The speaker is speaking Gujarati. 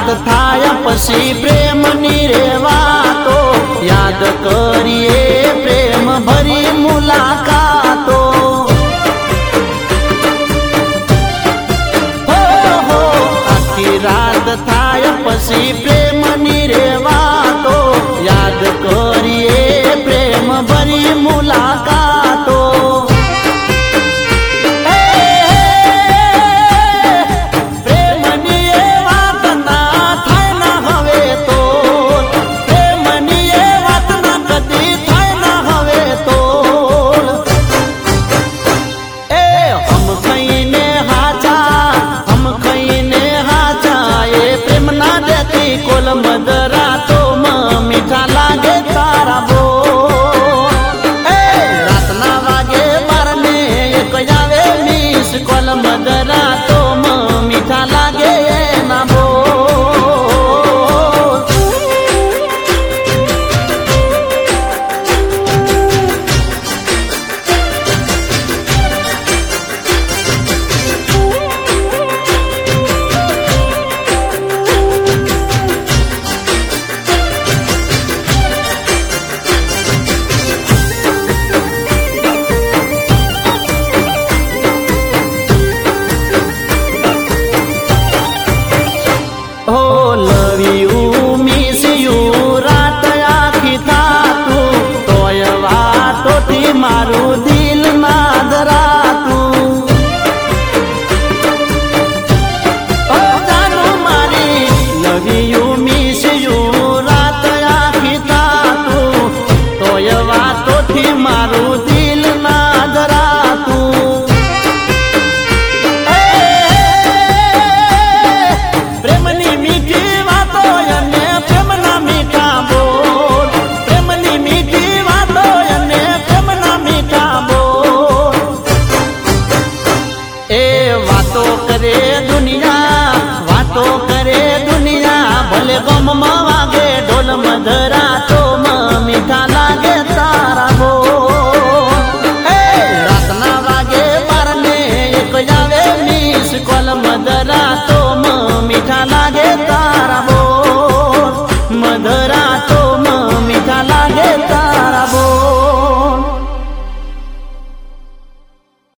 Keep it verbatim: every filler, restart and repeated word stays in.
થાય પછી પ્રેમની રે વાતો યાદ કરીએ પ્રેમ ભરી મુલાકાતો હો હો આખી રાત થાય પછી પ્રેમની રે વાતો યાદ કરીએ પ્રેમ ભરી મુલાકાતો મદરા તો મીઠા લાગે તારા બોલ એ રાતના વાગે બારને એક આવે મિસ કોલ મદરા તો મીઠા લાગે એના બોલ મારું દિલ ના ધરાતું ઓ જાનું મારી લવી યુ મિસ યુ રાત આખી થાતું તોય વાતોથી મારું દિલ ના ધરાતું પ્રેમની મીઠી વાતો અને પ્રેમના મીઠા બોલ પ્રેમની મીઠી વાતો અને વાતો કરે દુનિયા વાતો કરે દુનિયા ભલે ગમમાં વાગે ઢોલ મધર